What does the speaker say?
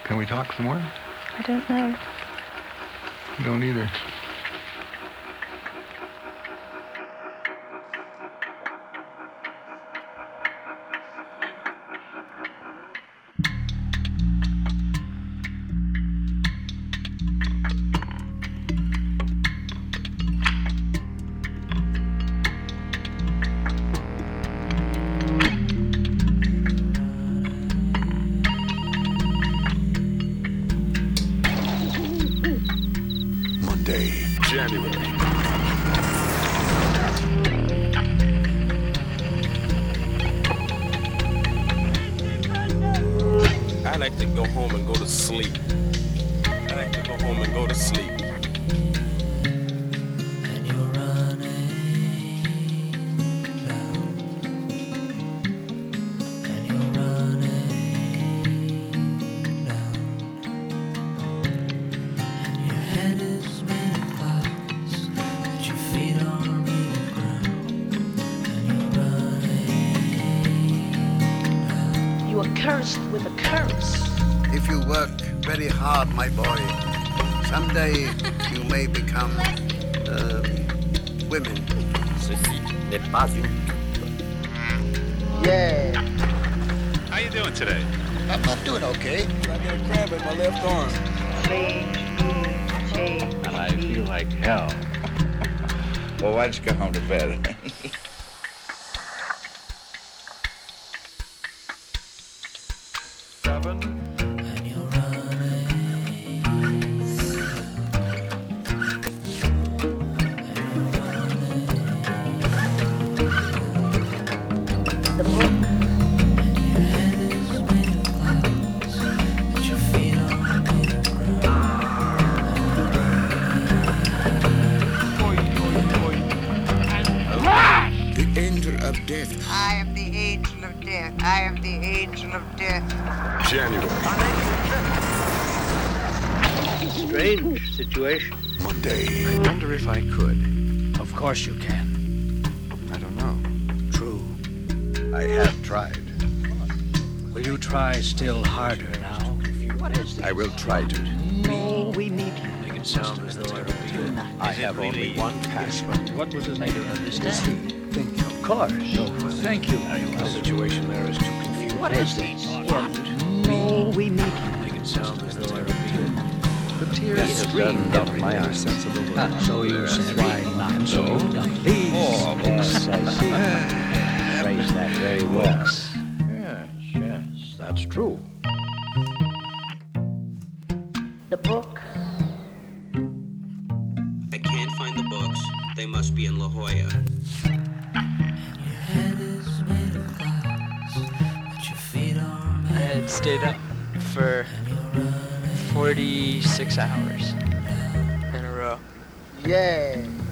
Can we talk some more? I don't know. I don't either. I like to go home and go to sleep. I like to go home and go to sleep. And you're running down. And you're running down. And your head is made of clouds, but your feet are made of ground. And you're running down. You are cursed with a curse. If you work very hard, my boy, someday you may become women. Ceci n'est pas une Yeah. How you doing today? I'm doing okay. I got a cramp in my left arm. And I feel like hell. Well, why don't you go home to bed? And you're running. The book. And your head is made of clouds, but your feet are made of The angel of death. I am the angel of death. I am the angel of death. January. Strange situation. Monday. I wonder if I could. Of course you can. I don't know. True. I have tried. Will you try still harder now? What is this? I will try to. No, we need to make it sound as though I would be good. I have only one passion. What was his name? I don't understand. Of course. Thank you. The situation there is too confusing. What is this? No, we need to make it sound as though I would be good. The tears streamed down my eyes. Sense of the world. So you said why not so? Please. Yes, I see. Phrase that very well. Yes, that's true. The book. I can't find the books. They must be in La Jolla. Your head is made of clouds, but your feet are I had stayed up for 46 hours in a row. Yeah.